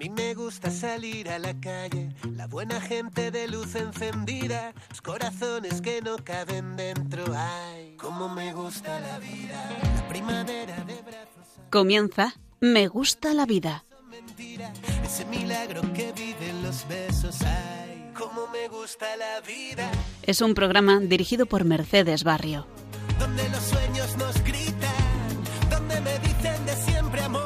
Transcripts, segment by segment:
mí me gusta salir a la calle, la buena gente de luz encendida, los corazones que no caben dentro. Ay, cómo me gusta la vida, la primavera de brazos. Comienza Me gusta la vida. Mentira, ese milagro que viven los besos. Ay, cómo me gusta la vida. Es un programa dirigido por Mercedes Barrio. Donde los sueños nos gritan, donde me dicen de siempre amor.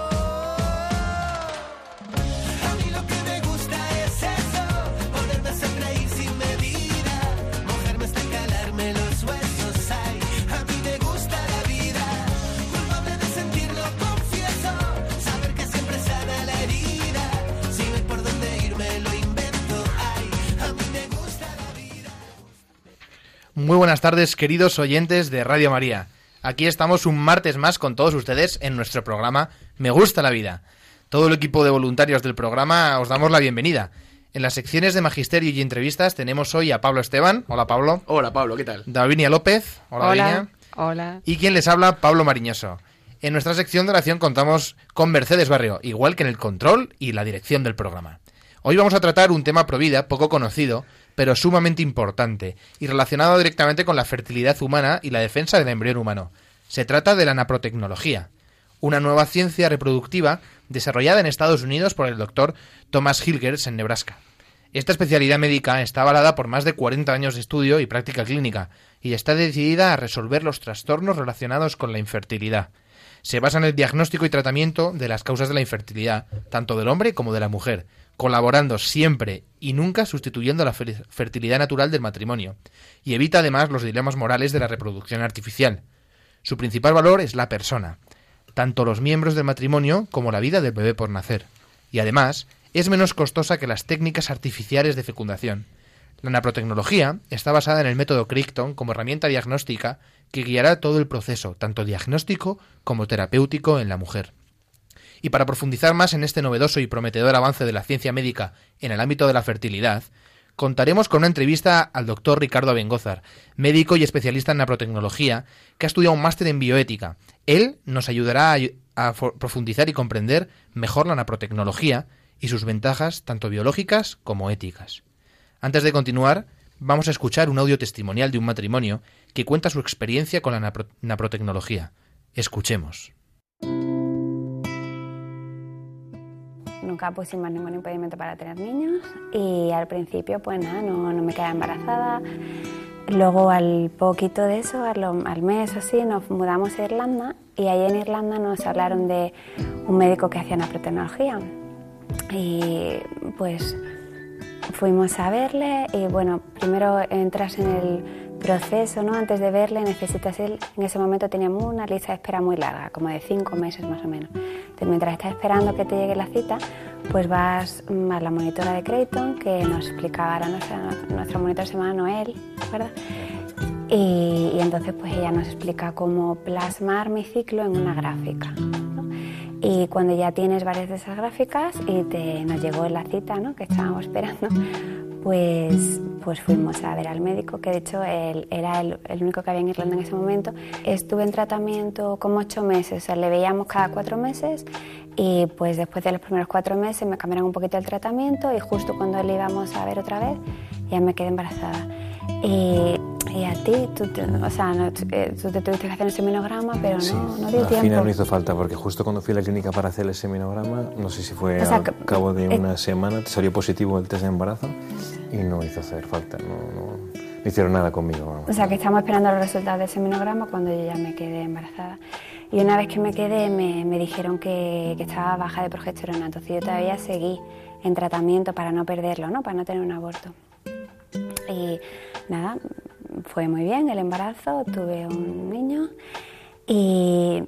Muy buenas tardes, queridos oyentes de Radio María. Aquí estamos un martes más con todos ustedes en nuestro programa Me gusta la vida. Todo el equipo de voluntarios del programa os damos la bienvenida. En las secciones de magisterio y entrevistas tenemos hoy a Pablo Esteban. Hola, Pablo. Hola, Pablo, ¿qué tal? Davinia López. Hola, Davinia. Hola. Y quien les habla, Pablo Mariñoso. En nuestra sección de oración contamos con Mercedes Barrio, igual que en el control y la dirección del programa. Hoy vamos a tratar un tema pro vida poco conocido, pero sumamente importante y relacionado directamente con la fertilidad humana y la defensa del embrión humano. Se trata de la naprotecnología, una nueva ciencia reproductiva desarrollada en Estados Unidos por el doctor Thomas Hilgers en Nebraska. Esta especialidad médica está avalada por más de 40 años de estudio y práctica clínica y está decidida a resolver los trastornos relacionados con la infertilidad. Se basa en el diagnóstico y tratamiento de las causas de la infertilidad, tanto del hombre como de la mujer, colaborando siempre y nunca sustituyendo la fertilidad natural del matrimonio, y evita además los dilemas morales de la reproducción artificial. Su principal valor es la persona, tanto los miembros del matrimonio como la vida del bebé por nacer, y además es menos costosa que las técnicas artificiales de fecundación. La naprotecnología está basada en el método Crichton como herramienta diagnóstica que guiará todo el proceso, tanto diagnóstico como terapéutico en la mujer. Y para profundizar más en este novedoso y prometedor avance de la ciencia médica en el ámbito de la fertilidad, contaremos con una entrevista al doctor Ricardo Abengózar, médico y especialista en naprotecnología, que ha estudiado un máster en bioética. Él nos ayudará a profundizar y comprender mejor la naprotecnología y sus ventajas tanto biológicas como éticas. Antes de continuar, vamos a escuchar un audio testimonial de un matrimonio que cuenta su experiencia con la naprotecnología. Escuchemos. Nunca pusimos ningún impedimento para tener niños y al principio pues nada, no me quedaba embarazada. Luego al poquito de eso, al mes o así, nos mudamos a Irlanda y ahí en Irlanda nos hablaron de un médico que hacía naprotecnología y pues fuimos a verle y bueno, primero entras en el proceso, ¿no? Antes de verle necesitas en ese momento teníamos una lista de espera muy larga, como de 5 meses más o menos. Entonces, mientras estás esperando que te llegue la cita, pues vas a la monitora de Crichton, que nos explicaba, ahora nuestra monitora se llama Noel, ¿verdad? Y entonces pues ella nos explica cómo plasmar mi ciclo en una gráfica, ¿no? Y cuando ya tienes varias de esas gráficas y nos llegó la cita, ¿no? Que estábamos esperando, pues fuimos a ver al médico, que de hecho él era el único que había en Irlanda en ese momento. Estuve en tratamiento como 8 meses, o sea, le veíamos cada 4 meses y pues después de los primeros 4 meses me cambiaron un poquito el tratamiento y justo cuando le íbamos a ver otra vez ya me quedé embarazada. Y a ti, tú te tuviste que hacer el seminograma, pero sí, no dio tiempo. Al final no hizo falta, porque justo cuando fui a la clínica para hacer el seminograma, no sé si fue al cabo de una semana, salió positivo el test de embarazo y no hizo hacer falta, no hicieron nada conmigo. Vamos. O sea, que estamos esperando los resultados del seminograma cuando yo ya me quedé embarazada. Y una vez que me quedé, me dijeron que estaba baja de progesterona, entonces yo todavía seguí en tratamiento para no perderlo, ¿no? Para no tener un aborto. Y nada, fue muy bien el embarazo, tuve un niño y,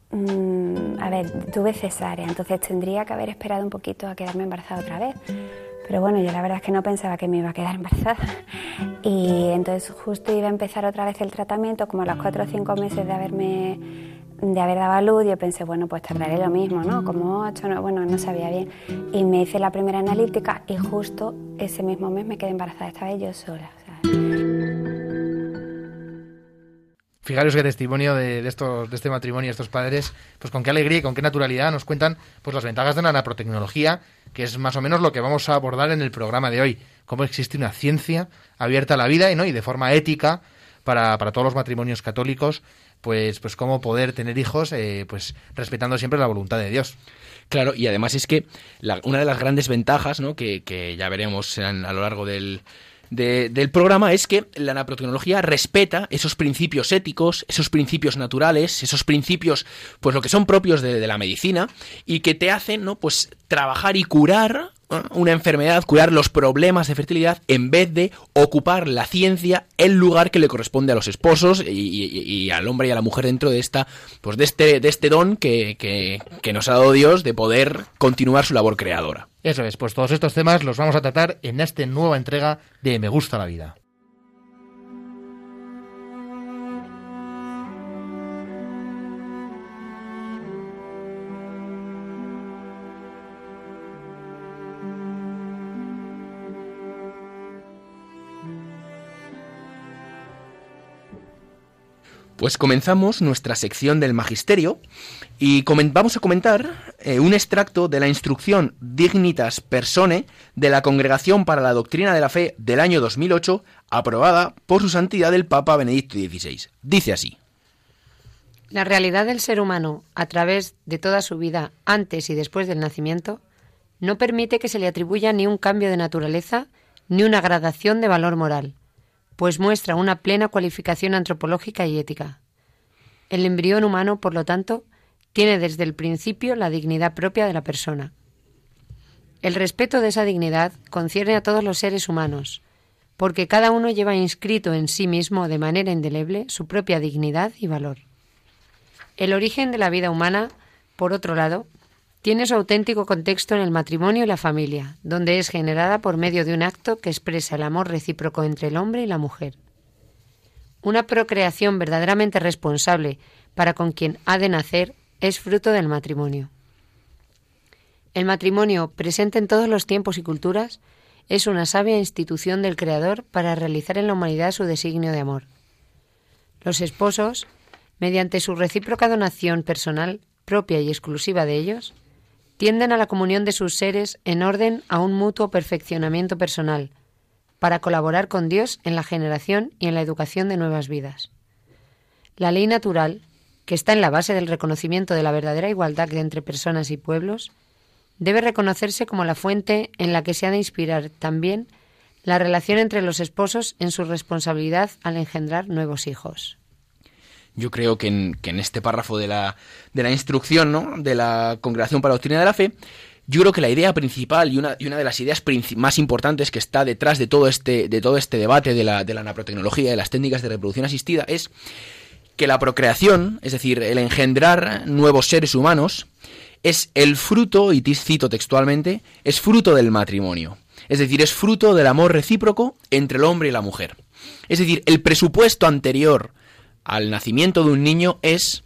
tuve cesárea, entonces tendría que haber esperado un poquito a quedarme embarazada otra vez. Pero bueno, yo la verdad es que no pensaba que me iba a quedar embarazada. Y entonces justo iba a empezar otra vez el tratamiento, como a los 4 o 5 meses de haber dado a luz, yo pensé, bueno, pues tardaré lo mismo, ¿no? Como 8, no sabía bien. Y me hice la primera analítica y justo ese mismo mes me quedé embarazada, esta vez yo sola. Fijaros qué testimonio de este matrimonio, estos padres, pues con qué alegría y con qué naturalidad nos cuentan pues las ventajas de la naprotecnología, que es más o menos lo que vamos a abordar en el programa de hoy. Cómo existe una ciencia abierta a la vida y de forma ética para todos los matrimonios católicos, pues cómo poder tener hijos pues respetando siempre la voluntad de Dios. Claro, y además es que una de las grandes ventajas, ¿no?, que ya veremos a lo largo del programa, es que la naprotecnología respeta esos principios éticos, esos principios naturales, esos principios, pues lo que son propios de la medicina, y que te hacen, ¿no?, pues trabajar y curar una enfermedad, curar los problemas de fertilidad, en vez de ocupar la ciencia el lugar que le corresponde a los esposos y al hombre y a la mujer dentro de este don que nos ha dado Dios de poder continuar su labor creadora. Eso es, pues todos estos temas los vamos a tratar en esta nueva entrega de Me Gusta la Vida. Pues comenzamos nuestra sección del Magisterio y vamos a comentar un extracto de la instrucción Dignitas Personae de la Congregación para la Doctrina de la Fe del año 2008, aprobada por su santidad el Papa Benedicto XVI. Dice así: La realidad del ser humano, a través de toda su vida, antes y después del nacimiento, no permite que se le atribuya ni un cambio de naturaleza ni una gradación de valor moral, pues muestra una plena cualificación antropológica y ética. El embrión humano, por lo tanto, tiene desde el principio la dignidad propia de la persona. El respeto de esa dignidad concierne a todos los seres humanos, porque cada uno lleva inscrito en sí mismo de manera indeleble su propia dignidad y valor. El origen de la vida humana, por otro lado, tiene su auténtico contexto en el matrimonio y la familia, donde es generada por medio de un acto que expresa el amor recíproco entre el hombre y la mujer. Una procreación verdaderamente responsable para con quien ha de nacer es fruto del matrimonio. El matrimonio, presente en todos los tiempos y culturas, es una sabia institución del Creador para realizar en la humanidad su designio de amor. Los esposos, mediante su recíproca donación personal, propia y exclusiva de ellos, tienden a la comunión de sus seres en orden a un mutuo perfeccionamiento personal, para colaborar con Dios en la generación y en la educación de nuevas vidas. La ley natural, que está en la base del reconocimiento de la verdadera igualdad entre personas y pueblos, debe reconocerse como la fuente en la que se ha de inspirar también la relación entre los esposos en su responsabilidad al engendrar nuevos hijos. Yo creo que en este párrafo de la instrucción, ¿no?, de la Congregación para la Doctrina de la Fe, yo creo que la idea principal y una de las ideas más importantes que está detrás de todo este debate de la naprotecnología y de las técnicas de reproducción asistida es que la procreación, es decir, el engendrar nuevos seres humanos, es el fruto, y cito textualmente, es fruto del matrimonio. Es decir, es fruto del amor recíproco entre el hombre y la mujer. Es decir, el presupuesto anterior al nacimiento de un niño es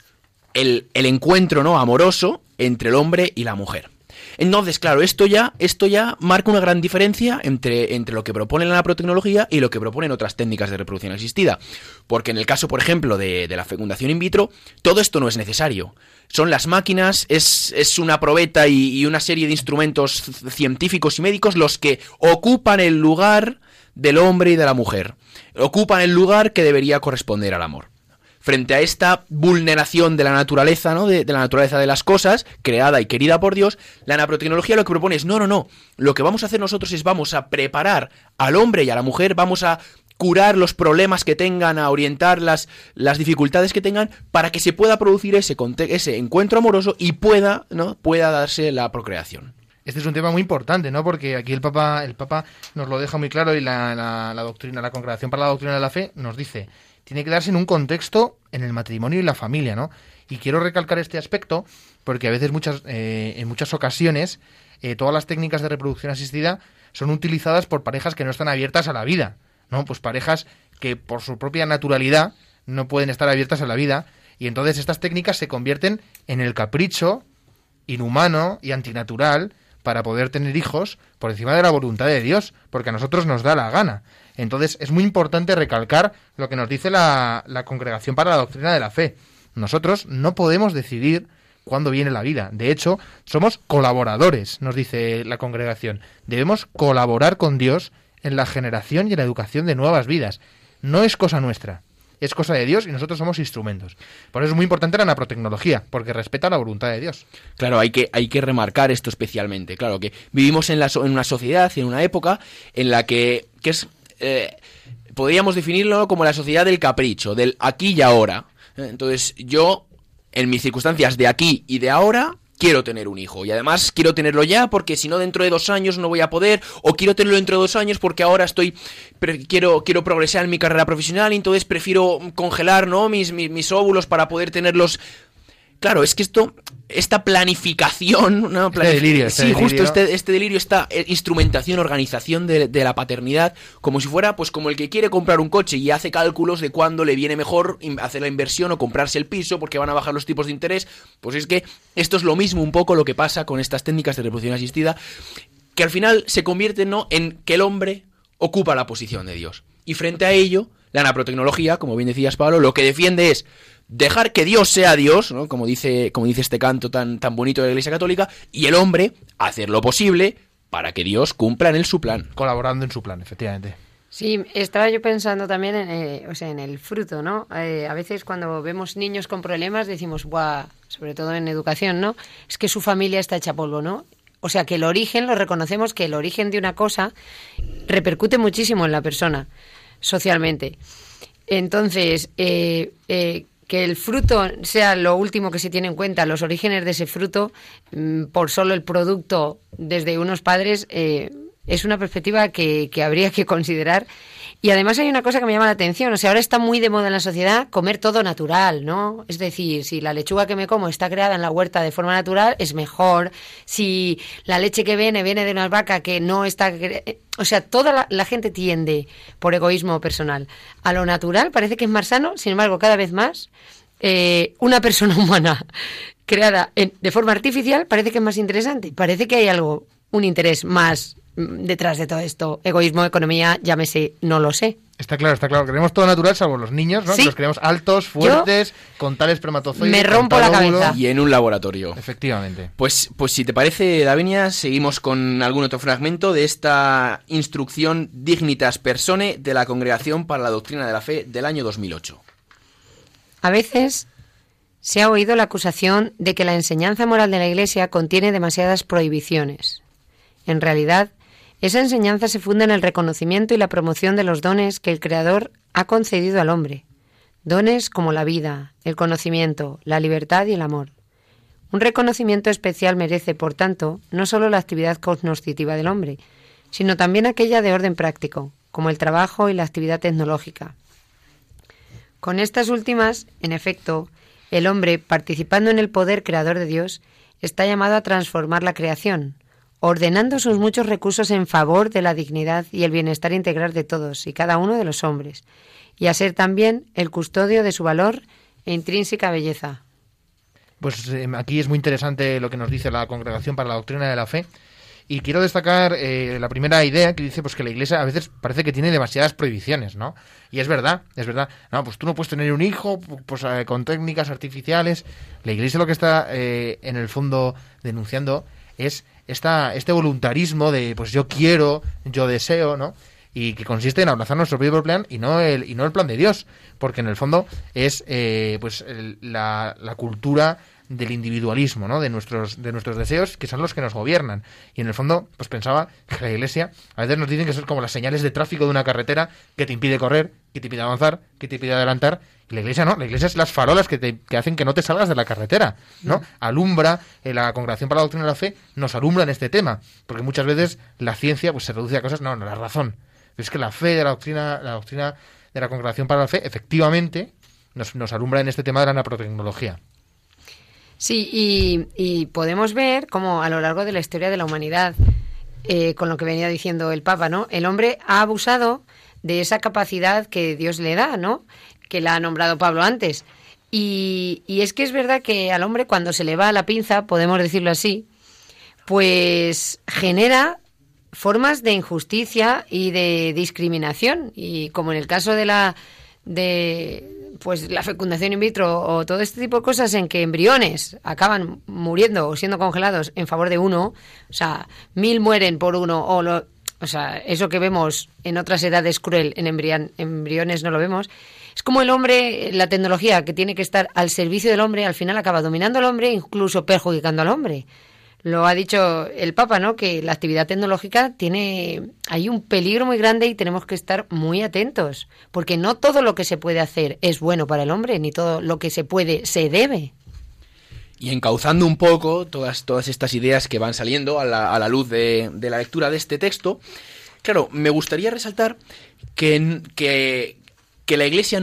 el encuentro, ¿no?, amoroso entre el hombre y la mujer. Entonces, claro, esto ya marca una gran diferencia entre lo que propone la naprotecnología y lo que proponen otras técnicas de reproducción asistida. Porque en el caso, por ejemplo, de la fecundación in vitro, todo esto no es necesario. Son las máquinas, es una probeta y una serie de instrumentos científicos y médicos los que ocupan el lugar del hombre y de la mujer. Ocupan el lugar que debería corresponder al amor. Frente a esta vulneración de la naturaleza, ¿no?, de la naturaleza de las cosas, creada y querida por Dios, la naprotecnología lo que propone es, no, lo que vamos a hacer nosotros es vamos a preparar al hombre y a la mujer, vamos a curar los problemas que tengan, a orientar las dificultades que tengan, para que se pueda producir ese encuentro amoroso y pueda darse la procreación. Este es un tema muy importante, ¿no? Porque aquí el Papa nos lo deja muy claro y la doctrina, la Congregación para la Doctrina de la Fe nos dice, tiene que darse en un contexto en el matrimonio y la familia, ¿no? Y quiero recalcar este aspecto porque a veces en muchas ocasiones todas las técnicas de reproducción asistida son utilizadas por parejas que no están abiertas a la vida, ¿no? Pues parejas que por su propia naturalidad no pueden estar abiertas a la vida y entonces estas técnicas se convierten en el capricho inhumano y antinatural para poder tener hijos por encima de la voluntad de Dios, porque a nosotros nos da la gana. Entonces es muy importante recalcar lo que nos dice la Congregación para la Doctrina de la Fe. Nosotros no podemos decidir cuándo viene la vida. De hecho, somos colaboradores, nos dice la Congregación. Debemos colaborar con Dios en la generación y en la educación de nuevas vidas. No es cosa nuestra, es cosa de Dios y nosotros somos instrumentos. Por eso es muy importante la naprotecnología, porque respeta la voluntad de Dios. Claro, hay que remarcar esto especialmente. Claro, que vivimos en una sociedad, en una época en la que es... podríamos definirlo como la sociedad del capricho, del aquí y ahora. Entonces yo, en mis circunstancias de aquí y de ahora, quiero tener un hijo. Y además quiero tenerlo ya porque si no dentro de 2 años no voy a poder. O quiero tenerlo dentro de 2 años porque ahora quiero progresar en mi carrera profesional y entonces prefiero congelar, ¿no?, mis óvulos para poder tenerlos. Claro, es que esta planificación, ¿no? Delirio. Justo este delirio, esta instrumentación, organización de la paternidad, como si fuera pues como el que quiere comprar un coche y hace cálculos de cuándo le viene mejor hacer la inversión o comprarse el piso porque van a bajar los tipos de interés. Pues es que esto es lo mismo un poco lo que pasa con estas técnicas de reproducción asistida, que al final se convierten, ¿no?, en que el hombre ocupa la posición de Dios. Y frente a ello, la naprotecnología, como bien decías, Pablo, lo que defiende es dejar que Dios sea Dios, ¿no?, como dice este canto tan bonito de la Iglesia Católica, y el hombre hacer lo posible para que Dios cumpla en él su plan. Colaborando en su plan, efectivamente. Sí, estaba yo pensando también en el fruto, ¿no? A veces cuando vemos niños con problemas decimos, ¡buah!, sobre todo en educación, ¿no?, es que su familia está hecha polvo, ¿no? O sea, que el origen, lo reconocemos, que el origen de una cosa repercute muchísimo en la persona, socialmente. Entonces, que el fruto sea lo último que se tiene en cuenta, los orígenes de ese fruto, por solo el producto desde unos padres, es una perspectiva que habría que considerar. Y además hay una cosa que me llama la atención, o sea, ahora está muy de moda en la sociedad comer todo natural, ¿no? Es decir, si la lechuga que me como está creada en la huerta de forma natural, es mejor. Si la leche que viene de una vaca que no está... O sea, toda la gente tiende, por egoísmo personal, a lo natural, parece que es más sano. Sin embargo, cada vez más, una persona humana creada de forma artificial parece que es más interesante. Parece que hay un interés más detrás de todo esto. Egoísmo, economía, llámese, no lo sé. Está claro. Queremos todo natural, salvo los niños, ¿no? Sí. Que los queremos altos, fuertes, con tales espermatozoides. Me rompo la cabeza. Y en un laboratorio. Efectivamente. Pues si te parece, Davinia, seguimos con algún otro fragmento de esta instrucción Dignitas Personae de la Congregación para la Doctrina de la Fe del año 2008. A veces se ha oído la acusación de que la enseñanza moral de la Iglesia contiene demasiadas prohibiciones. En realidad, esa enseñanza se funda en el reconocimiento y la promoción de los dones que el Creador ha concedido al hombre. Dones como la vida, el conocimiento, la libertad y el amor. Un reconocimiento especial merece, por tanto, no solo la actividad cognoscitiva del hombre, sino también aquella de orden práctico, como el trabajo y la actividad tecnológica. Con estas últimas, en efecto, el hombre, participando en el poder creador de Dios, está llamado a transformar la creación, ordenando sus muchos recursos en favor de la dignidad y el bienestar integral de todos y cada uno de los hombres, y a ser también el custodio de su valor e intrínseca belleza. Pues aquí es muy interesante lo que nos dice la Congregación para la Doctrina de la Fe, y quiero destacar la primera idea que dice pues que la Iglesia a veces parece que tiene demasiadas prohibiciones, ¿no? Y es verdad. No, pues tú no puedes tener un hijo pues con técnicas artificiales. La Iglesia lo que está en el fondo denunciando es este voluntarismo de pues yo quiero, yo deseo, ¿no? Y que consiste en abrazar nuestro propio plan y no el plan de Dios, porque en el fondo es la cultura del individualismo, ¿no? De nuestros deseos, que son los que nos gobiernan. Y en el fondo, pues pensaba que la Iglesia a veces nos dicen que son como las señales de tráfico de una carretera que te impide correr, que te impide avanzar, que te impide adelantar. Y la Iglesia no, la Iglesia es las farolas que hacen que no te salgas de la carretera, ¿no? Alumbra, la Congregación para la Doctrina de la Fe nos alumbra en este tema, porque muchas veces la ciencia pues se reduce a cosas, no, la razón. Pero es que la fe de la doctrina de la Congregación para la Fe, efectivamente, nos alumbra en este tema de la naprotecnología. Sí, y podemos ver cómo a lo largo de la historia de la humanidad, con lo que venía diciendo el Papa, ¿no? El hombre ha abusado de esa capacidad que Dios le da, ¿no? Que la ha nombrado Pablo antes. Y es que es verdad que al hombre cuando se le va la pinza, podemos decirlo así, pues genera formas de injusticia y de discriminación. Y como en el caso de la fecundación in vitro o todo este tipo de cosas en que embriones acaban muriendo o siendo congelados en favor de uno, o sea, 1000 mueren por uno, o sea, eso que vemos en otras edades cruel, en embriones no lo vemos. Es como el hombre, la tecnología que tiene que estar al servicio del hombre, al final acaba dominando al hombre, incluso perjudicando al hombre. Lo ha dicho el Papa, ¿no? Que la actividad tecnológica hay un peligro muy grande y tenemos que estar muy atentos, porque no todo lo que se puede hacer es bueno para el hombre, ni todo lo que se puede se debe. Y encauzando un poco todas estas ideas que van saliendo a la luz de la lectura de este texto, claro, me gustaría resaltar que la Iglesia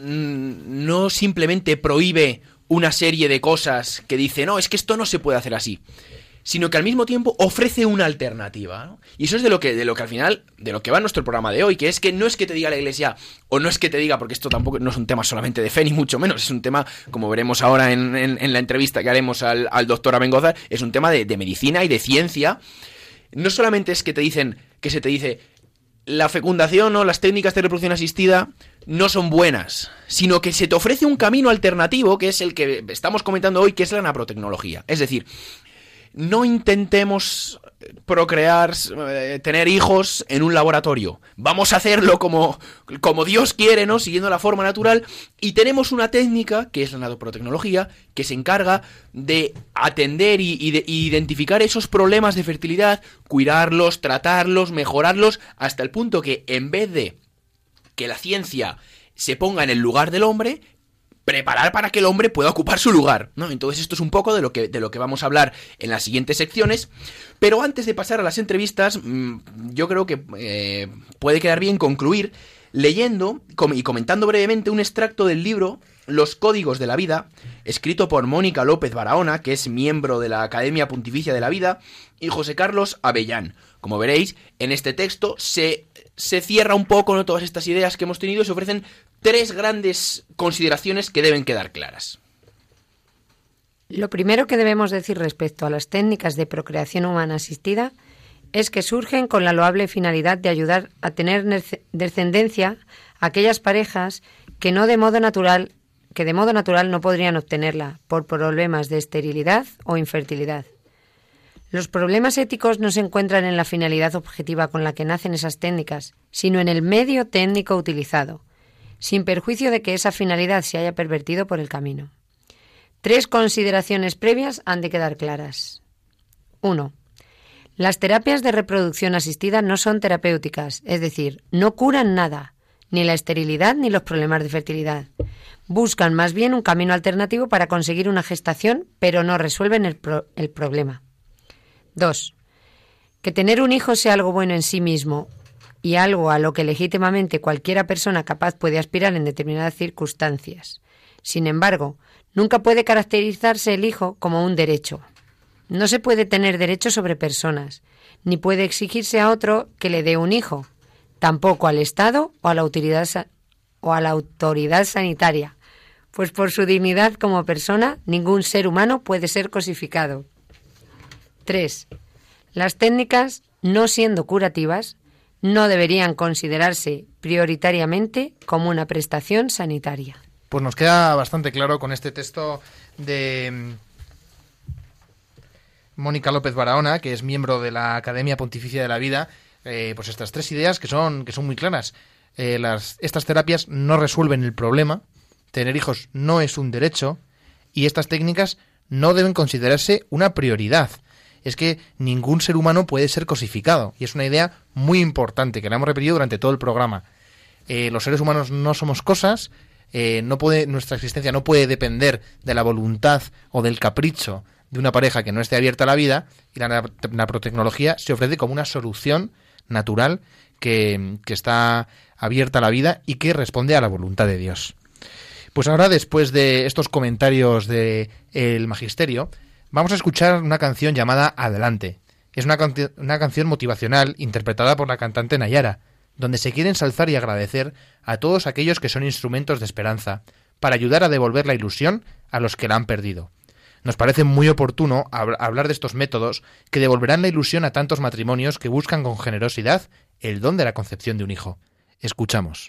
no simplemente prohíbe una serie de cosas que dice, no, es que esto no se puede hacer así, sino que al mismo tiempo ofrece una alternativa, ¿no? Y eso es de lo que al final, de lo que va nuestro programa de hoy, que es que no es que te diga la Iglesia, o no es que te diga, porque esto tampoco no es un tema solamente de fe, ni mucho menos, es un tema, como veremos ahora en la entrevista que haremos al doctor Abengoza, es un tema de medicina y de ciencia. No solamente es que se te dice, la fecundación o las técnicas de reproducción asistida no son buenas, sino que se te ofrece un camino alternativo, que es el que estamos comentando hoy, que es la naprotecnología. Es decir, no intentemos procrear, tener hijos en un laboratorio. Vamos a hacerlo como Dios quiere, ¿no? Siguiendo la forma natural. Y tenemos una técnica, que es la naprotecnología, que se encarga de atender y de identificar esos problemas de fertilidad, cuidarlos, tratarlos, mejorarlos, hasta el punto que en vez de que la ciencia se ponga en el lugar del hombre, preparar para que el hombre pueda ocupar su lugar, ¿no? Entonces esto es un poco de lo que vamos a hablar en las siguientes secciones, pero antes de pasar a las entrevistas, yo creo que puede quedar bien concluir leyendo y comentando brevemente un extracto del libro Los Códigos de la Vida, escrito por Mónica López Barahona, que es miembro de la Academia Pontificia de la Vida, y José Carlos Avellán. Como veréis, en este texto se cierra un poco, ¿no?, todas estas ideas que hemos tenido y se ofrecen 3 grandes consideraciones que deben quedar claras. Lo primero que debemos decir respecto a las técnicas de procreación humana asistida es que surgen con la loable finalidad de ayudar a tener descendencia a aquellas parejas que de modo natural no podrían obtenerla por problemas de esterilidad o infertilidad. Los problemas éticos no se encuentran en la finalidad objetiva con la que nacen esas técnicas, sino en el medio técnico utilizado, sin perjuicio de que esa finalidad se haya pervertido por el camino. 3 consideraciones previas han de quedar claras. 1. Las terapias de reproducción asistida no son terapéuticas, es decir, no curan nada, ni la esterilidad ni los problemas de fertilidad. Buscan más bien un camino alternativo para conseguir una gestación, pero no resuelven el problema. 2. Que tener un hijo sea algo bueno en sí mismo y algo a lo que legítimamente cualquiera persona capaz puede aspirar en determinadas circunstancias. Sin embargo, nunca puede caracterizarse el hijo como un derecho. No se puede tener derecho sobre personas, ni puede exigirse a otro que le dé un hijo, tampoco al Estado o a la autoridad sanitaria, pues por su dignidad como persona ningún ser humano puede ser cosificado. 3. Las técnicas, no siendo curativas, no deberían considerarse prioritariamente como una prestación sanitaria. Pues nos queda bastante claro con este texto de Mónica López Barahona, que es miembro de la Academia Pontificia de la Vida, pues estas 3 ideas que son muy claras. Estas terapias no resuelven el problema, tener hijos no es un derecho y estas técnicas no deben considerarse una prioridad. Es que ningún ser humano puede ser cosificado. Y es una idea muy importante, que la hemos repetido durante todo el programa. Los seres humanos no somos cosas, nuestra existencia no puede depender de la voluntad o del capricho de una pareja que no esté abierta a la vida, y la naprotecnología se ofrece como una solución natural que está abierta a la vida y que responde a la voluntad de Dios. Pues ahora, después de estos comentarios del Magisterio, vamos a escuchar una canción llamada Adelante. Es una canción motivacional interpretada por la cantante Nayara, donde se quiere ensalzar y agradecer a todos aquellos que son instrumentos de esperanza, para ayudar a devolver la ilusión a los que la han perdido. Nos parece muy oportuno hablar de estos métodos que devolverán la ilusión a tantos matrimonios que buscan con generosidad el don de la concepción de un hijo. Escuchamos.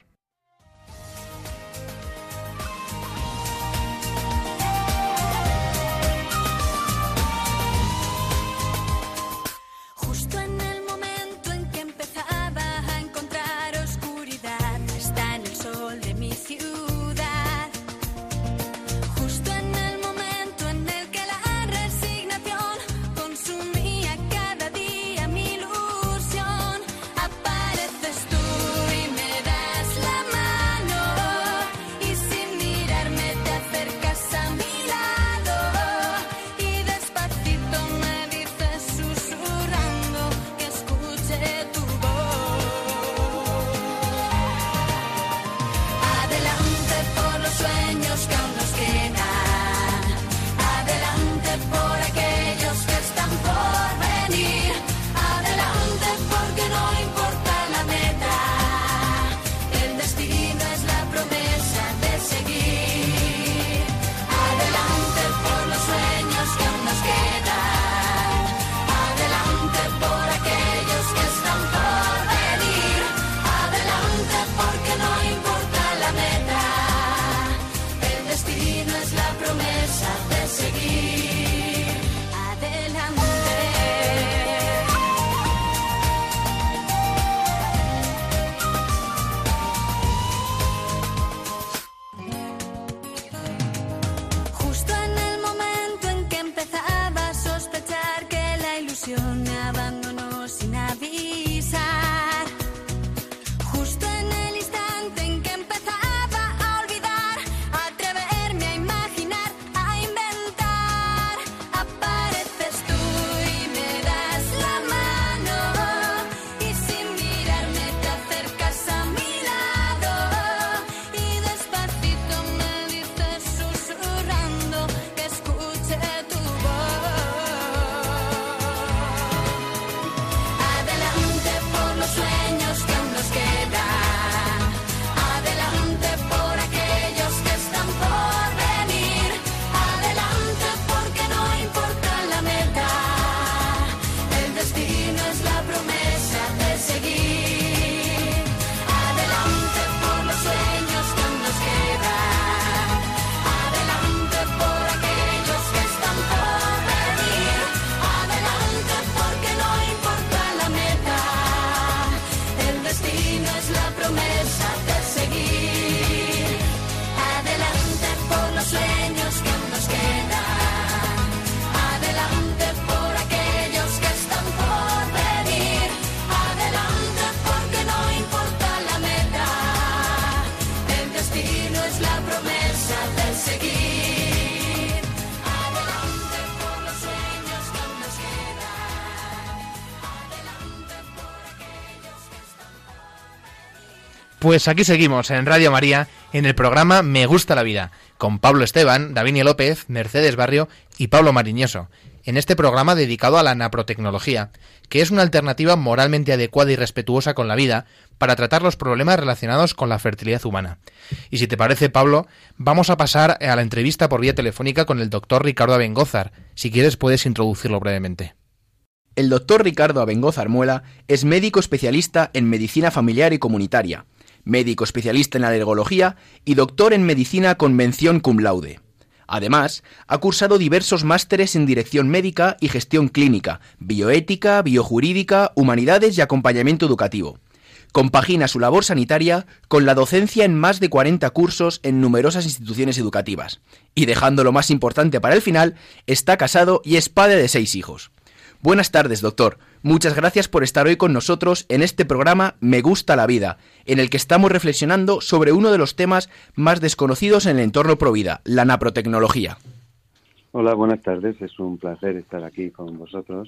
Pues aquí seguimos en Radio María, en el programa Me Gusta la Vida, con Pablo Esteban, Davinia López, Mercedes Barrio y Pablo Mariñoso, en este programa dedicado a la naprotecnología, que es una alternativa moralmente adecuada y respetuosa con la vida para tratar los problemas relacionados con la fertilidad humana. Y si te parece, Pablo, vamos a pasar a la entrevista por vía telefónica con el doctor Ricardo Abengózar. Si quieres, puedes introducirlo brevemente. El doctor Ricardo Abengózar Muela es médico especialista en medicina familiar y comunitaria, médico especialista en alergología y doctor en medicina con mención cum laude. Además, ha cursado diversos másteres en dirección médica y gestión clínica, bioética, biojurídica, humanidades y acompañamiento educativo. Compagina su labor sanitaria con la docencia en más de 40 cursos en numerosas instituciones educativas. Y dejando lo más importante para el final, está casado y es padre de 6 hijos. Buenas tardes, doctor. Muchas gracias por estar hoy con nosotros en este programa Me Gusta la Vida, en el que estamos reflexionando sobre uno de los temas más desconocidos en el entorno provida, la naprotecnología. Hola, buenas tardes. Es un placer estar aquí con vosotros.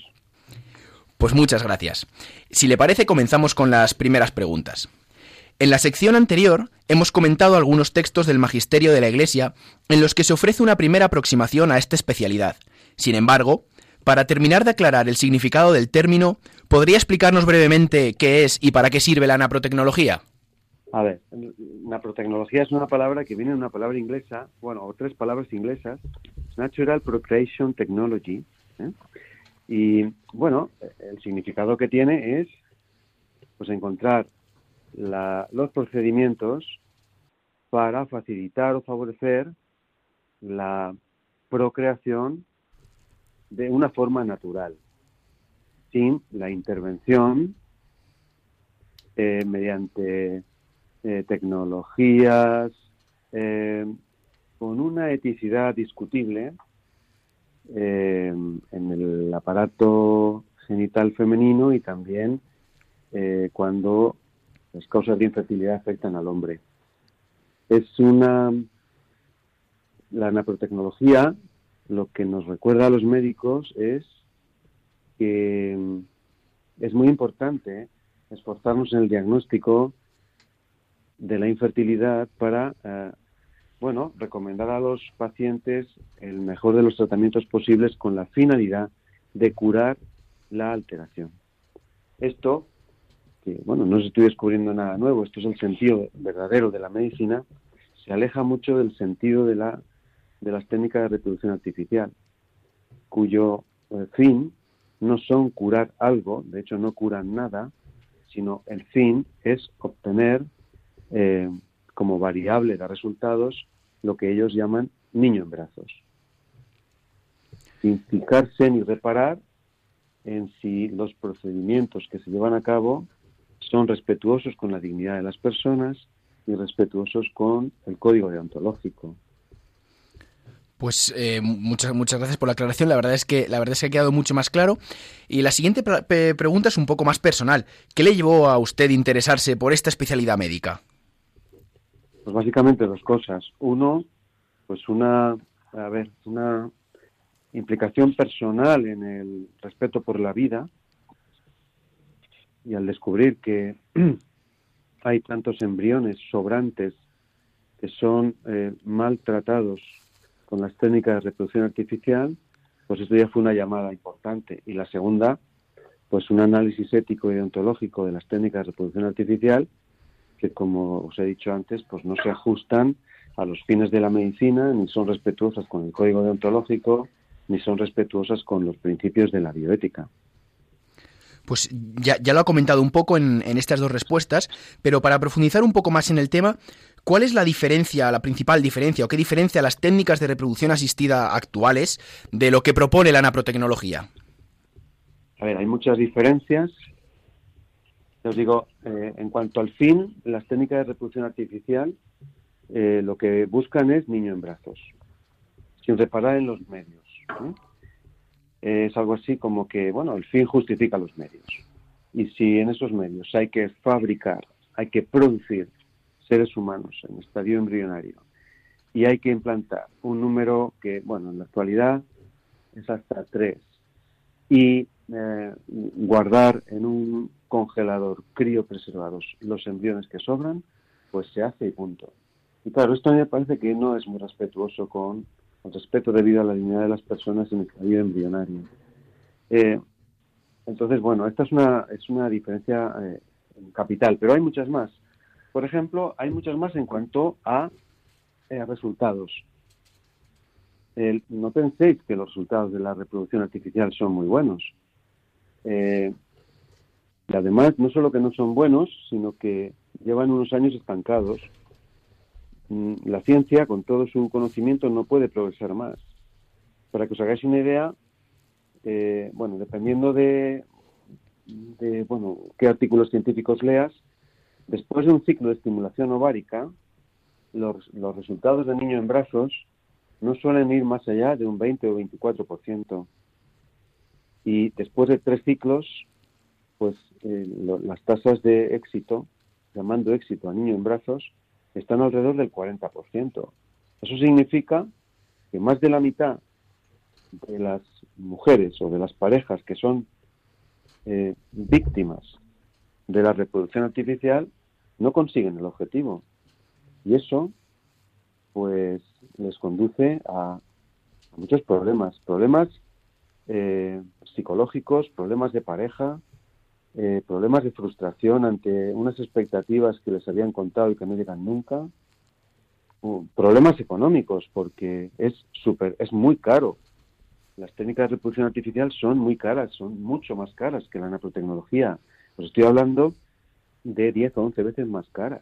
Pues muchas gracias. Si le parece, comenzamos con las primeras preguntas. En la sección anterior hemos comentado algunos textos del Magisterio de la Iglesia en los que se ofrece una primera aproximación a esta especialidad. Sin embargo, para terminar de aclarar el significado del término, ¿podría explicarnos brevemente qué es y para qué sirve la naprotecnología? A ver, naprotecnología es una palabra que viene de una palabra inglesa, bueno, o 3 palabras inglesas, Natural Procreation Technology, ¿eh? Y, bueno, el significado que tiene es, pues, encontrar los procedimientos para facilitar o favorecer la procreación de una forma natural, sin la intervención mediante tecnologías con una eticidad discutible en el aparato genital femenino y también cuando las causas de infertilidad afectan al hombre. La naprotecnología, lo que nos recuerda a los médicos es que es muy importante esforzarnos en el diagnóstico de la infertilidad para, recomendar a los pacientes el mejor de los tratamientos posibles con la finalidad de curar la alteración. Esto, que no se estoy descubriendo nada nuevo, esto es el sentido verdadero de la medicina, se aleja mucho del sentido de las técnicas de reproducción artificial, cuyo fin no son curar algo, de hecho no curan nada, sino el fin es obtener como variable de resultados lo que ellos llaman niño en brazos. Sin fijarse ni reparar en si los procedimientos que se llevan a cabo son respetuosos con la dignidad de las personas y respetuosos con el código deontológico. Pues muchas gracias por la aclaración. La verdad es que ha quedado mucho más claro. Y la siguiente pregunta es un poco más personal. ¿Qué le llevó a usted interesarse por esta especialidad médica? Pues básicamente 2 cosas. Uno, pues una implicación personal en el respeto por la vida, y al descubrir que hay tantos embriones sobrantes que son maltratados con las técnicas de reproducción artificial, pues esto ya fue una llamada importante. Y la segunda, pues un análisis ético y deontológico de las técnicas de reproducción artificial que, como os he dicho antes, pues no se ajustan a los fines de la medicina, ni son respetuosas con el código deontológico, ni son respetuosas con los principios de la bioética. Pues ya lo ha comentado un poco en estas 2 respuestas, pero para profundizar un poco más en el tema, ¿cuál es la principal diferencia, o qué diferencia las técnicas de reproducción asistida actuales de lo que propone la naprotecnología? A ver, hay muchas diferencias. Os digo, en cuanto al fin, las técnicas de reproducción artificial lo que buscan es niño en brazos, sin reparar en los medios, ¿eh? Es algo así como que, el fin justifica los medios. Y si en esos medios hay que fabricar, hay que producir seres humanos en estadio embrionario y hay que implantar un número que, en la actualidad es hasta 3, y guardar en un congelador criopreservados los embriones que sobran, pues se hace y punto. Y claro, esto a mí me parece que no es muy respetuoso con el respeto debido a la dignidad de las personas en el estadio embrionario. Entonces, esta es una diferencia capital, pero hay muchas más. Por ejemplo, hay muchas más en cuanto a resultados. No penséis que los resultados de la reproducción artificial son muy buenos. Y además, no solo que no son buenos, sino que llevan unos años estancados. La ciencia, con todo su conocimiento, no puede progresar más. Para que os hagáis una idea, dependiendo de qué artículos científicos leas, después de un ciclo de estimulación ovárica, los resultados de niño en brazos no suelen ir más allá de un 20 o 24%. Y después de 3 ciclos, pues las tasas de éxito, llamando éxito a niño en brazos, están alrededor del 40%. Eso significa que más de la mitad de las mujeres o de las parejas que son víctimas de la reproducción artificial no consiguen el objetivo. Y eso, pues, les conduce a muchos problemas psicológicos, problemas de pareja, problemas de frustración ante unas expectativas que les habían contado y que no llegan nunca, problemas económicos, porque es muy caro. Las técnicas de reproducción artificial son muy caras, son mucho más caras que la nanotecnología. Pues estoy hablando de 10 o 11 veces más caras.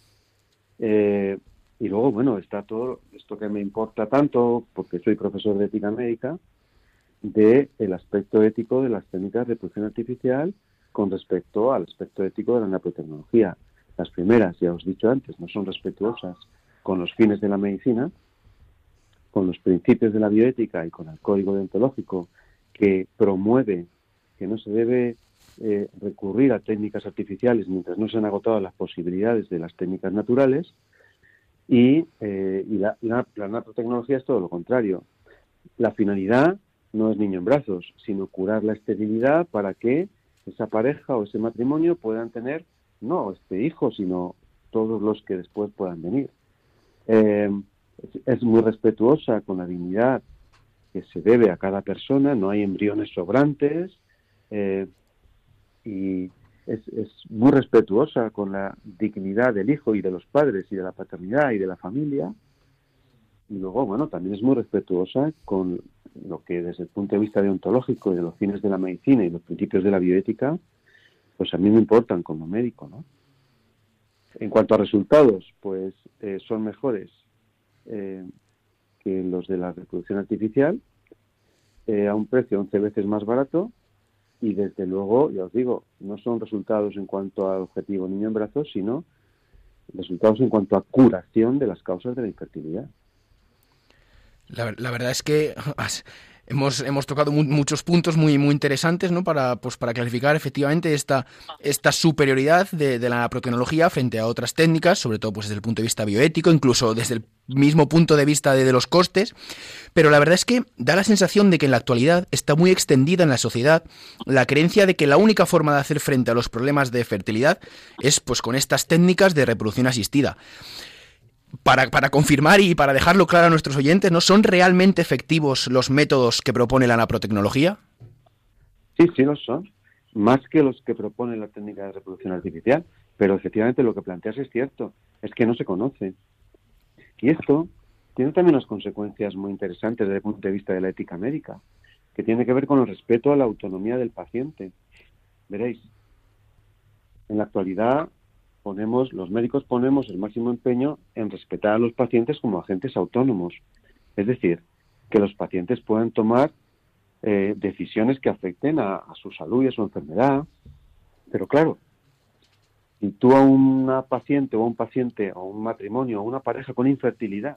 Y luego, bueno, está todo esto que me importa tanto, porque soy profesor de ética médica, de el aspecto ético de las técnicas de reproducción artificial con respecto al aspecto ético de la nanotecnología. Las primeras, ya os he dicho antes, no son respetuosas con los fines de la medicina, con los principios de la bioética y con el código deontológico que promueve que no se debe recurrir a técnicas artificiales mientras no se han agotado las posibilidades de las técnicas naturales, y la nanotecnología es todo lo contrario. La finalidad no es niño en brazos, sino curar la esterilidad para que esa pareja o ese matrimonio puedan tener no este hijo, sino todos los que después puedan venir. Es muy respetuosa con la dignidad que se debe a cada persona, no hay embriones sobrantes, y es muy respetuosa con la dignidad del hijo y de los padres y de la paternidad y de la familia. Y luego, bueno, también es muy respetuosa con lo que desde el punto de vista deontológico y de los fines de la medicina y los principios de la bioética, pues a mí me importan como médico, ¿no? En cuanto a resultados, pues son mejores que los de la reproducción artificial, a un precio 11 veces más barato, y desde luego, ya os digo, no son resultados en cuanto al objetivo niño en brazos, sino resultados en cuanto a curación de las causas de la infertilidad. La verdad es que hemos tocado muchos puntos muy interesantes, ¿no? Para clarificar efectivamente esta superioridad de la nanotecnología frente a otras técnicas, sobre todo pues desde el punto de vista bioético, incluso desde el mismo punto de vista de los costes. Pero la verdad es que da la sensación de que en la actualidad está muy extendida en la sociedad la creencia de que la única forma de hacer frente a los problemas de fertilidad es pues con estas técnicas de reproducción asistida. Para confirmar y para dejarlo claro a nuestros oyentes, ¿no son realmente efectivos los métodos que propone la nanotecnología? Sí lo son, más que los que propone la técnica de reproducción artificial, pero efectivamente lo que planteas es cierto, es que no se conoce. Y esto tiene también unas consecuencias muy interesantes desde el punto de vista de la ética médica, que tiene que ver con el respeto a la autonomía del paciente. Veréis, en la actualidad los médicos ponemos el máximo empeño en respetar a los pacientes como agentes autónomos. Es decir, que los pacientes puedan tomar decisiones que afecten a su salud y a su enfermedad. Pero claro, si tú a una paciente o a un paciente o a un matrimonio o a una pareja con infertilidad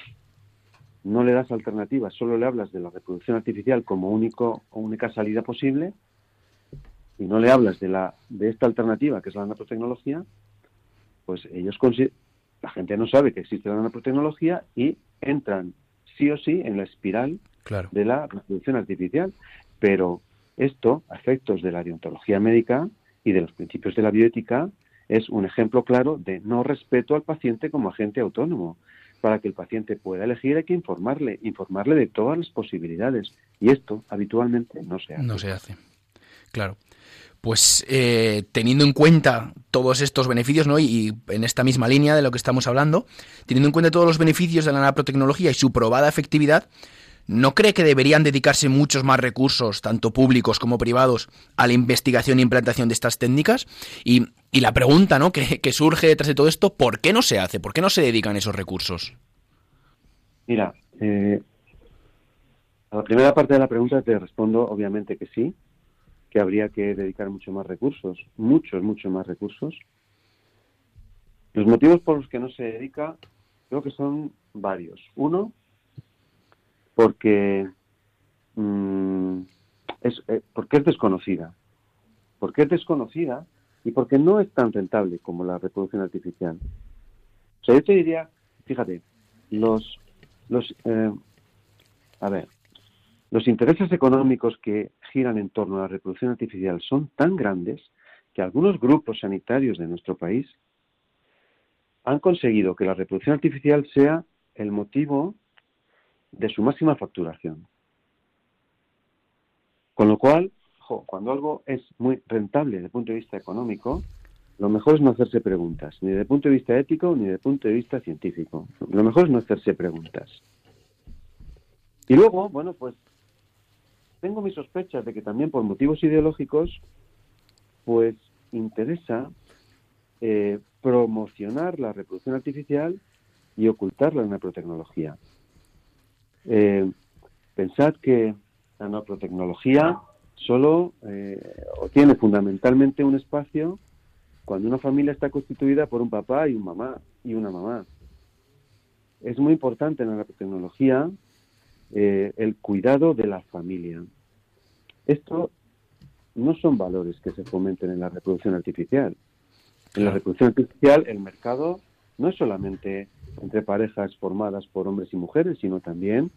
no le das alternativas, solo le hablas de la reproducción artificial como única salida posible, y no le hablas de esta alternativa que es la nanotecnología, pues la gente no sabe que existe la nanotecnología y entran sí o sí en la espiral de la reproducción artificial. Pero esto, a efectos de la deontología médica y de los principios de la bioética, es un ejemplo claro de no respeto al paciente como agente autónomo. Para que el paciente pueda elegir hay que informarle de todas las posibilidades, y esto habitualmente no se hace. No se hace, claro. Pues teniendo en cuenta todos estos beneficios, ¿no? Y en esta misma línea de lo que estamos hablando, teniendo en cuenta todos los beneficios de la nanotecnología y su probada efectividad, ¿no cree que deberían dedicarse muchos más recursos, tanto públicos como privados, a la investigación e implantación de estas técnicas? Y la pregunta, ¿no?, que surge detrás de todo esto, ¿por qué no se hace? ¿Por qué no se dedican esos recursos? Mira, a la primera parte de la pregunta te respondo obviamente que sí, que habría que dedicar mucho más recursos, mucho más recursos. Los motivos por los que no se dedica creo que son varios. Uno, porque es desconocida. Porque es desconocida y porque no es tan rentable como la reproducción artificial. O sea, yo te diría, fíjate, los intereses económicos que giran en torno a la reproducción artificial son tan grandes que algunos grupos sanitarios de nuestro país han conseguido que la reproducción artificial sea el motivo de su máxima facturación. Con lo cual, cuando algo es muy rentable desde el punto de vista económico, lo mejor es no hacerse preguntas, ni desde el punto de vista ético, ni desde el punto de vista científico. Lo mejor es no hacerse preguntas. Y luego, bueno, pues tengo mis sospechas de que también por motivos ideológicos, pues interesa promocionar la reproducción artificial y ocultar la nanotecnología. Pensad que la nanotecnología solo tiene fundamentalmente un espacio cuando una familia está constituida por un papá y una mamá. Es muy importante en la nanotecnología el cuidado de la familia. Esto no son valores que se fomenten en la reproducción artificial. En la reproducción artificial el mercado no es solamente entre parejas formadas por hombres y mujeres, sino también,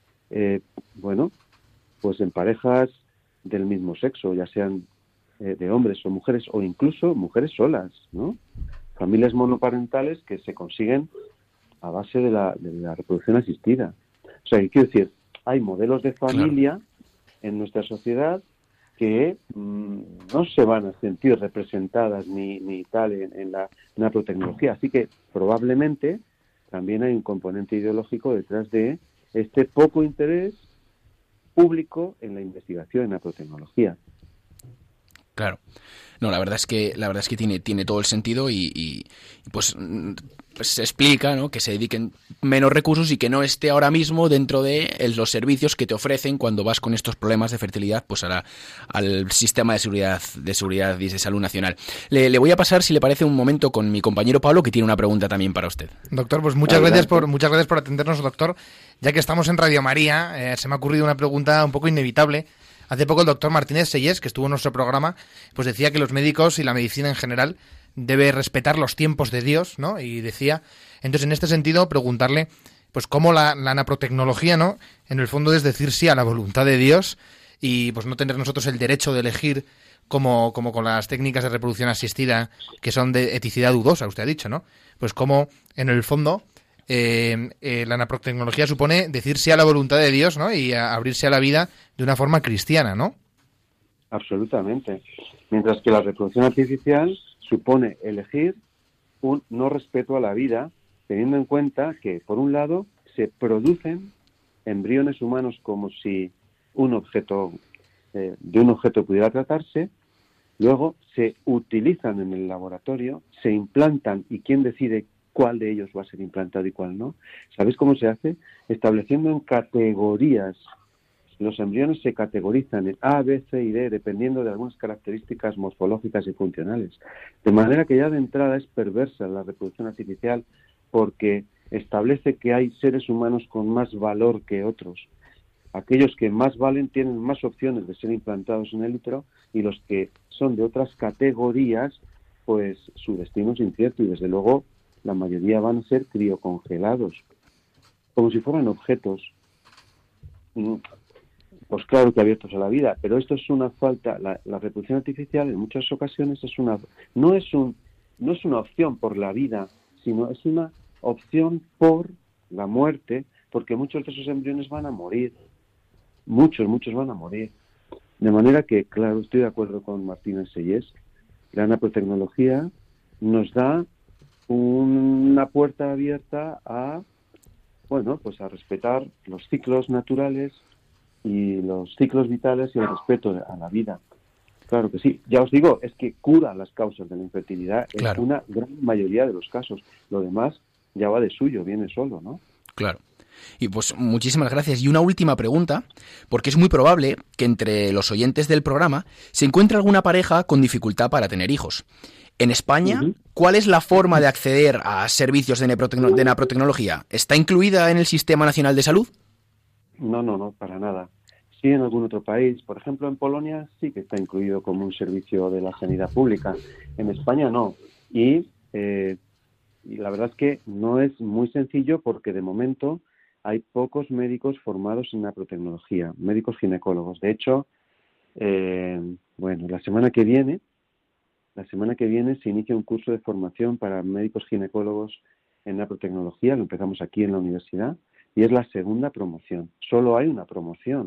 pues en parejas del mismo sexo, ya sean de hombres o mujeres, o incluso mujeres solas, ¿no? Familias monoparentales que se consiguen a base de la reproducción asistida. O sea, quiero decir, hay modelos de familia en nuestra sociedad que no se van a sentir representadas ni tal en la nanotecnología. Así que probablemente también hay un componente ideológico detrás de este poco interés público en la investigación en nanotecnología. Claro. No, la verdad es que tiene todo el sentido y pues se explica, ¿no?, que se dediquen menos recursos y que no esté ahora mismo dentro de los servicios que te ofrecen cuando vas con estos problemas de fertilidad, pues al sistema de seguridad y de salud nacional. Le voy a pasar, si le parece, un momento con mi compañero Pablo, que tiene una pregunta también para usted. Doctor, pues muchas gracias por atendernos, doctor. Ya que estamos en Radio María, se me ha ocurrido una pregunta un poco inevitable. Hace poco el doctor Martínez Seyés, que estuvo en nuestro programa, pues decía que los médicos y la medicina en general debe respetar los tiempos de Dios, ¿no? Y decía, entonces en este sentido, preguntarle, pues cómo la nanotecnología, ¿no?, en el fondo es decir sí a la voluntad de Dios y pues no tener nosotros el derecho de elegir como con las técnicas de reproducción asistida que son de eticidad dudosa, usted ha dicho, ¿no? Pues cómo en el fondo la nanotecnología supone decir sí a la voluntad de Dios, ¿no?, y a abrirse a la vida de una forma cristiana, ¿no? Absolutamente. Mientras que la reproducción artificial supone elegir un no respeto a la vida, teniendo en cuenta que, por un lado, se producen embriones humanos como si de un objeto pudiera tratarse, luego se utilizan en el laboratorio, se implantan y quién decide cuál de ellos va a ser implantado y cuál no. ¿Sabéis cómo se hace? Estableciendo en categorías. Los embriones se categorizan en A, B, C y D dependiendo de algunas características morfológicas y funcionales. De manera que ya de entrada es perversa la reproducción artificial porque establece que hay seres humanos con más valor que otros. Aquellos que más valen tienen más opciones de ser implantados en el útero y los que son de otras categorías, pues su destino es incierto y desde luego la mayoría van a ser criocongelados, como si fueran objetos. Pues claro que abiertos a la vida, pero esto es una falta. La reproducción artificial en muchas ocasiones no es una opción por la vida, sino es una opción por la muerte, porque muchos de esos embriones van a morir. Muchos van a morir. De manera que, claro, estoy de acuerdo con Martínez Seyés. La nanotecnología nos da una puerta abierta a respetar los ciclos naturales y los ciclos vitales y el respeto a la vida. Claro que sí. Ya os digo, es que cura las causas de la infertilidad en una gran mayoría de los casos. Lo demás ya va de suyo, viene solo, ¿no? Claro. Y pues muchísimas gracias. Y una última pregunta, porque es muy probable que entre los oyentes del programa se encuentre alguna pareja con dificultad para tener hijos. En España, ¿cuál es la forma de acceder a servicios de nanotecnología? ¿Está incluida en el Sistema Nacional de Salud? No, para nada. Sí, en algún otro país. Por ejemplo, en Polonia sí que está incluido como un servicio de la sanidad pública. En España no. Y la verdad es que no es muy sencillo porque de momento hay pocos médicos formados en nanotecnología, médicos ginecólogos. De hecho, la semana que viene se inicia un curso de formación para médicos ginecólogos en nanotecnología, lo empezamos aquí en la universidad, y es la segunda promoción. Solo hay una promoción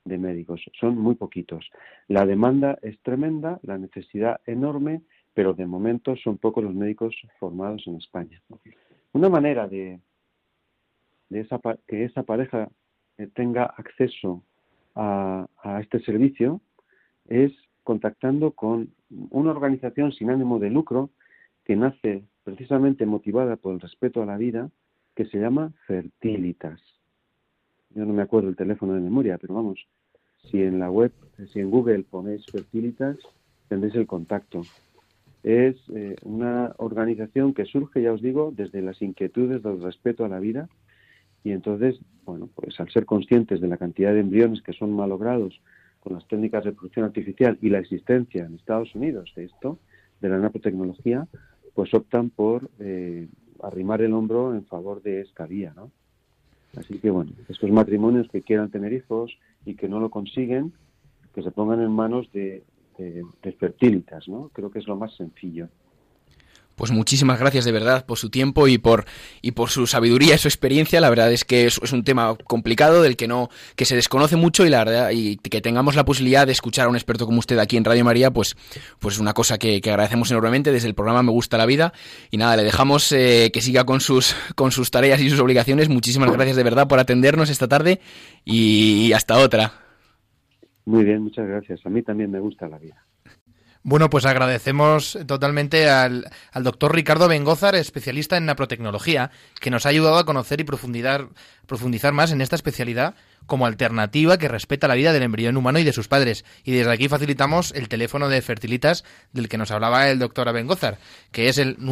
de médicos. Son muy poquitos. La demanda es tremenda, la necesidad enorme, pero de momento son pocos los médicos formados en España. Una manera de que esa pareja tenga acceso a este servicio es contactando con una organización sin ánimo de lucro que nace precisamente motivada por el respeto a la vida, que se llama Fertilitas. Yo no me acuerdo el teléfono de memoria, pero vamos, si en la web, si en Google ponéis Fertilitas, tendréis el contacto. Es una organización que surge, ya os digo, desde las inquietudes del respeto a la vida, y entonces, bueno, pues al ser conscientes de la cantidad de embriones que son malogrados con las técnicas de reproducción artificial y la existencia en Estados Unidos de esto, de la nanotecnología, pues optan por arrimar el hombro en favor de esta vía, ¿no? Así que, bueno, estos matrimonios que quieran tener hijos y que no lo consiguen, que se pongan en manos de Fertilitas, ¿no? Creo que es lo más sencillo. Pues muchísimas gracias de verdad por su tiempo y por su sabiduría y su experiencia. La verdad es que es un tema complicado del que se desconoce mucho, y la verdad, y que tengamos la posibilidad de escuchar a un experto como usted aquí en Radio María, pues es una cosa que agradecemos enormemente desde el programa Me Gusta la Vida. Y nada, le dejamos que siga con sus tareas y sus obligaciones. Muchísimas gracias de verdad por atendernos esta tarde y hasta otra. Muy bien, muchas gracias. A mí también me gusta la vida. Bueno, pues agradecemos totalmente al doctor Ricardo Bengózar, especialista en naprotecnología, que nos ha ayudado a conocer y profundizar más en esta especialidad como alternativa que respeta la vida del embrión humano y de sus padres. Y desde aquí facilitamos el teléfono de Fertilitas del que nos hablaba el doctor Bengózar, que es el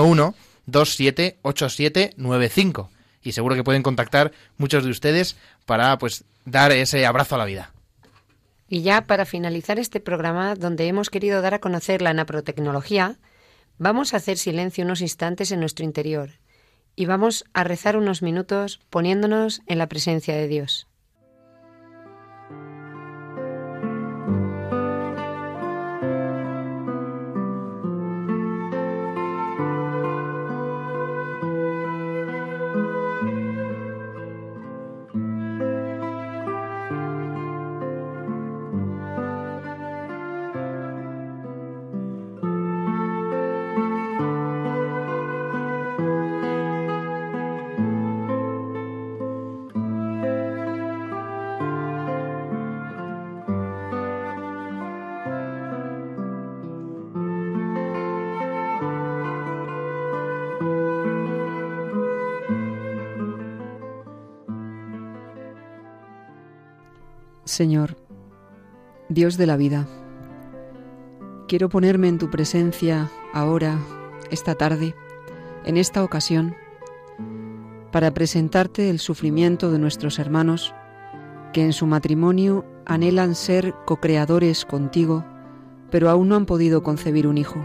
911-278795. Y seguro que pueden contactar muchos de ustedes para pues dar ese abrazo a la vida. Y ya para finalizar este programa, donde hemos querido dar a conocer la naprotecnología, vamos a hacer silencio unos instantes en nuestro interior y vamos a rezar unos minutos poniéndonos en la presencia de Dios. Señor, Dios de la vida, quiero ponerme en tu presencia ahora, esta tarde, en esta ocasión, para presentarte el sufrimiento de nuestros hermanos que en su matrimonio anhelan ser cocreadores contigo, pero aún no han podido concebir un hijo.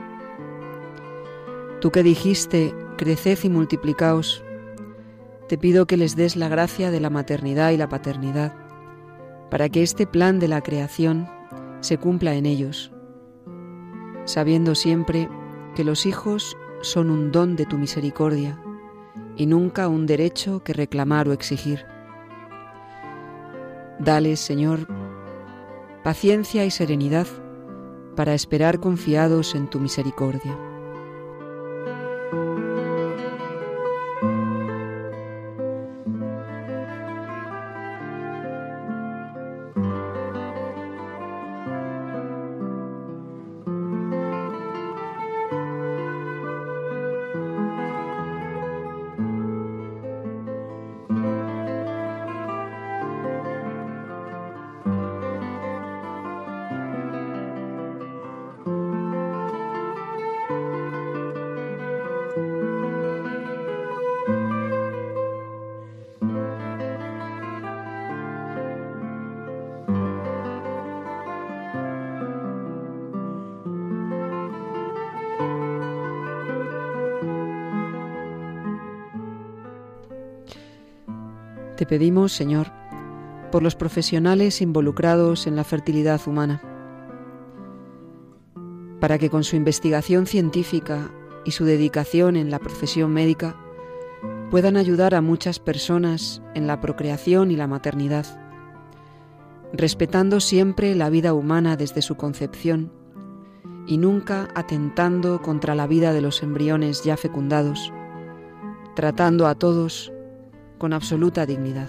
Tú que dijiste, creced y multiplicaos, te pido que les des la gracia de la maternidad y la paternidad, para que este plan de la creación se cumpla en ellos, sabiendo siempre que los hijos son un don de tu misericordia y nunca un derecho que reclamar o exigir. Dales, Señor, paciencia y serenidad para esperar confiados en tu misericordia. Te pedimos, Señor, por los profesionales involucrados en la fertilidad humana, para que con su investigación científica y su dedicación en la profesión médica puedan ayudar a muchas personas en la procreación y la maternidad, respetando siempre la vida humana desde su concepción y nunca atentando contra la vida de los embriones ya fecundados, tratando a todos con absoluta dignidad.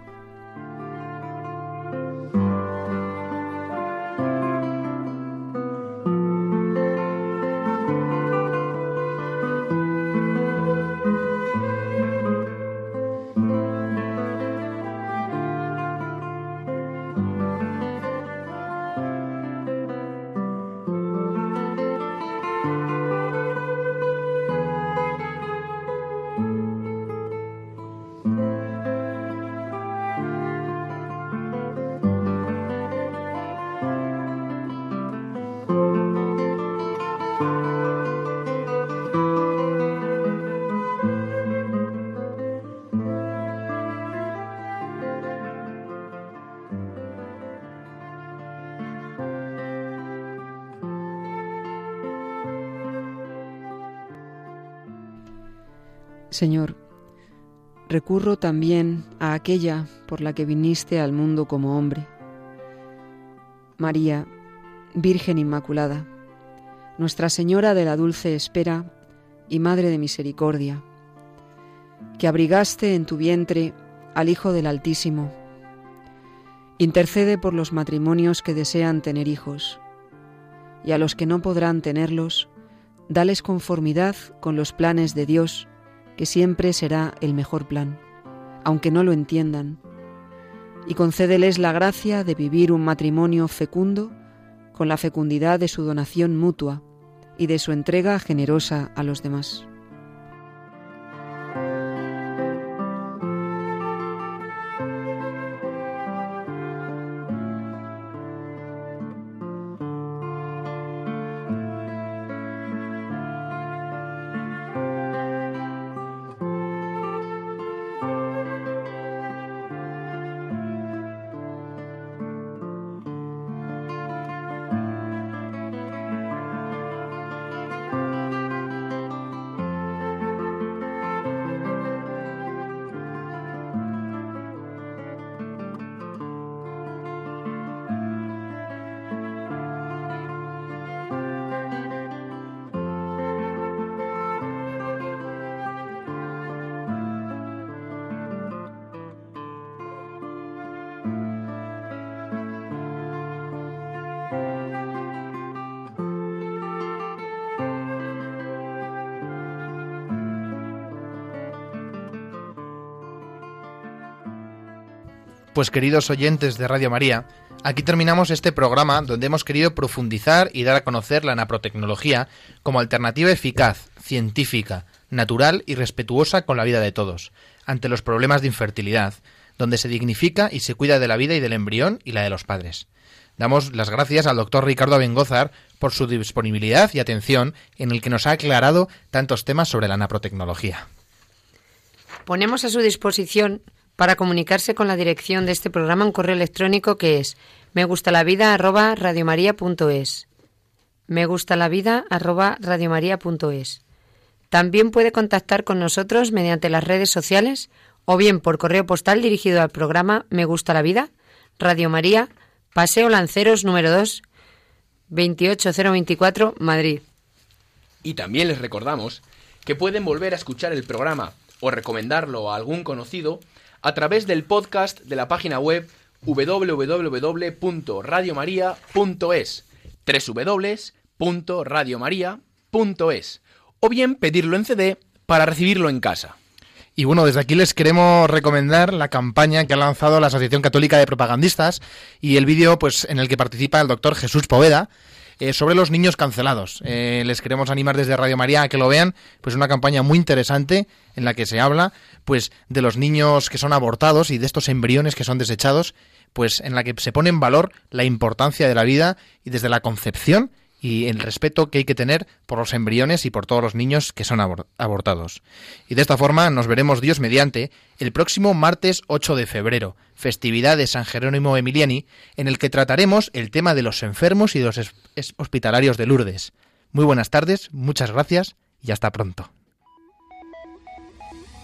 Señor, recurro también a aquella por la que viniste al mundo como hombre. María, Virgen Inmaculada, Nuestra Señora de la Dulce Espera y Madre de Misericordia, que abrigaste en tu vientre al Hijo del Altísimo, intercede por los matrimonios que desean tener hijos, y a los que no podrán tenerlos, dales conformidad con los planes de Dios, que siempre será el mejor plan, aunque no lo entiendan, y concédeles la gracia de vivir un matrimonio fecundo con la fecundidad de su donación mutua y de su entrega generosa a los demás. Pues queridos oyentes de Radio María, aquí terminamos este programa donde hemos querido profundizar y dar a conocer la naprotecnología como alternativa eficaz, científica, natural y respetuosa con la vida de todos, ante los problemas de infertilidad, donde se dignifica y se cuida de la vida y del embrión y la de los padres. Damos las gracias al doctor Ricardo Abengózar por su disponibilidad y atención en el que nos ha aclarado tantos temas sobre la naprotecnología. Ponemos a su disposición para comunicarse con la dirección de este programa un correo electrónico que es megustalavida@radiomaria.es. megustalavida@radiomaria.es. También puede contactar con nosotros mediante las redes sociales o bien por correo postal dirigido al programa Me Gusta la Vida, Radio María, Paseo Lanceros número 2, 28024, Madrid. Y también les recordamos que pueden volver a escuchar el programa o recomendarlo a algún conocido a través del podcast de la página web www.radiomaria.es, www.radiomaria.es, o bien pedirlo en CD para recibirlo en casa. Y bueno, desde aquí les queremos recomendar la campaña que ha lanzado la Asociación Católica de Propagandistas y el vídeo pues en el que participa el doctor Jesús Poveda, sobre los niños cancelados. Les queremos animar desde Radio María a que lo vean, pues una campaña muy interesante en la que se habla pues de los niños que son abortados y de estos embriones que son desechados, pues en la que se pone en valor la importancia de la vida y desde la concepción y el respeto que hay que tener por los embriones y por todos los niños que son abortados. Y de esta forma nos veremos, Dios mediante, el próximo martes 8 de febrero, festividad de San Jerónimo Emiliani, en el que trataremos el tema de los enfermos y de los hospitalarios de Lourdes. Muy buenas tardes, muchas gracias y hasta pronto.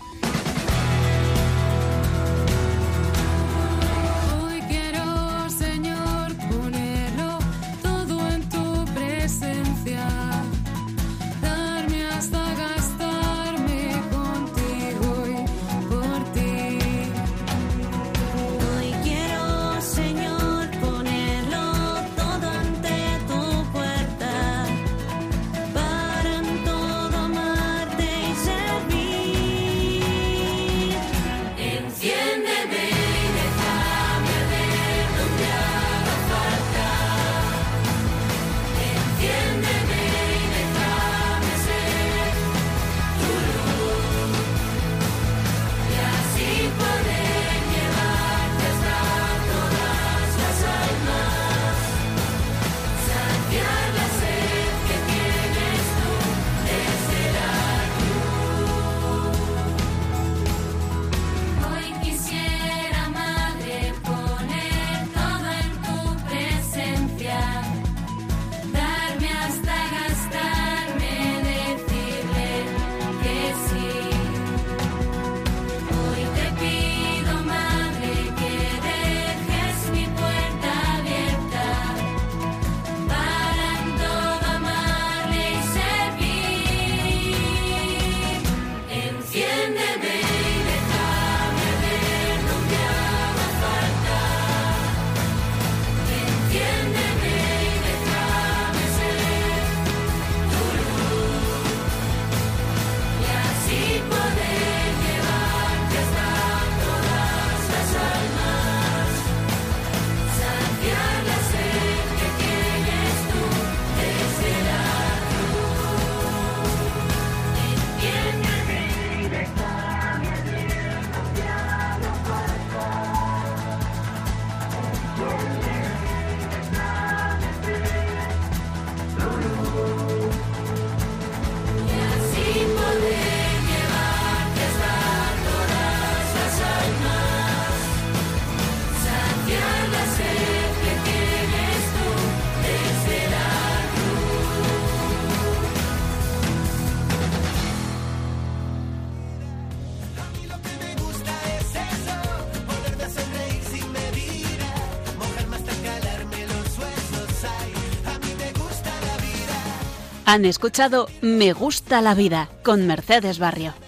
Hoy quiero ser Han escuchado Me gusta la vida con Mercedes Barrio.